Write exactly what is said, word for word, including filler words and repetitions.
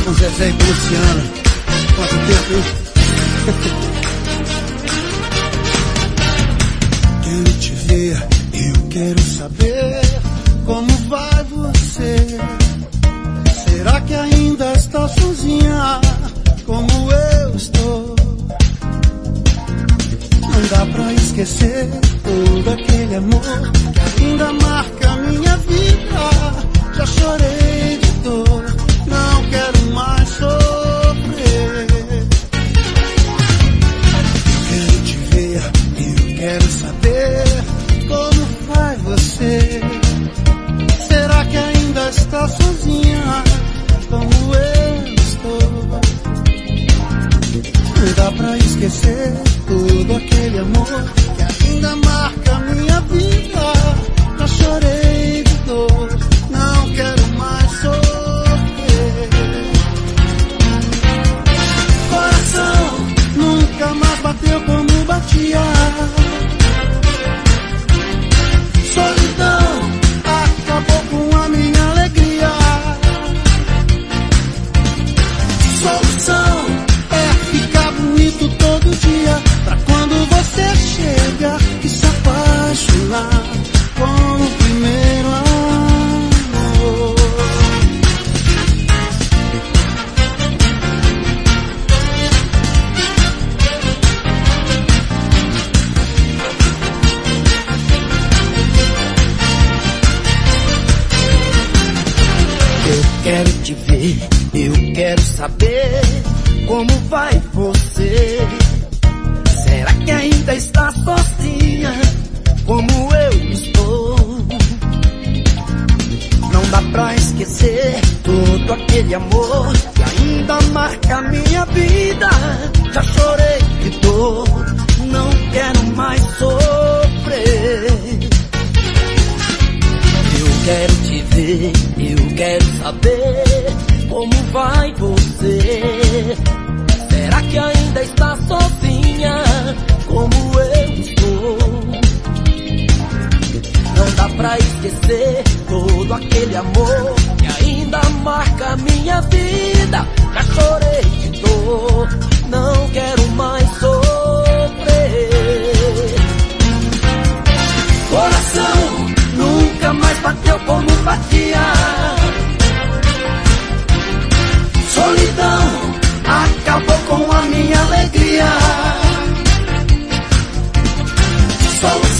com Zezé e com Luciana. Quanto tempo, hein? Quero te ver, eu quero saber como vai você. Será que ainda está sozinha como eu estou? Não dá pra esquecer todo aquele amor que ainda marca minha vida. Já chorei de dor, não quero mais sofrer. Eu quero te ver, eu quero saber como vai você. Será que ainda está sozinha como eu estou? Não dá pra esquecer todo aquele amor que ainda marca minha vida. Já chorei de dor, não quero mais sofrer. Coração nunca mais bateu como batia. Solidão acabou com a minha alegria. Solução é ficar bonito todo dia, pra quando você chega e se apaixonar com o primeiro amor. Eu quero te ver, eu quero saber como vai você. Será que ainda está sozinha como eu estou? Não dá pra esquecer todo aquele amor que ainda marca minha vida. Já chorei de dor, não quero mais sofrer. Eu quero te ver, eu quero saber como vai você. Será que ainda está sozinha como eu estou? Não dá pra esquecer todo aquele amor que ainda marca minha vida. Já chorei de dor, não quero mais sofrer. Coração nunca mais bateu como batia. Solidão acabou com a minha alegria. Solução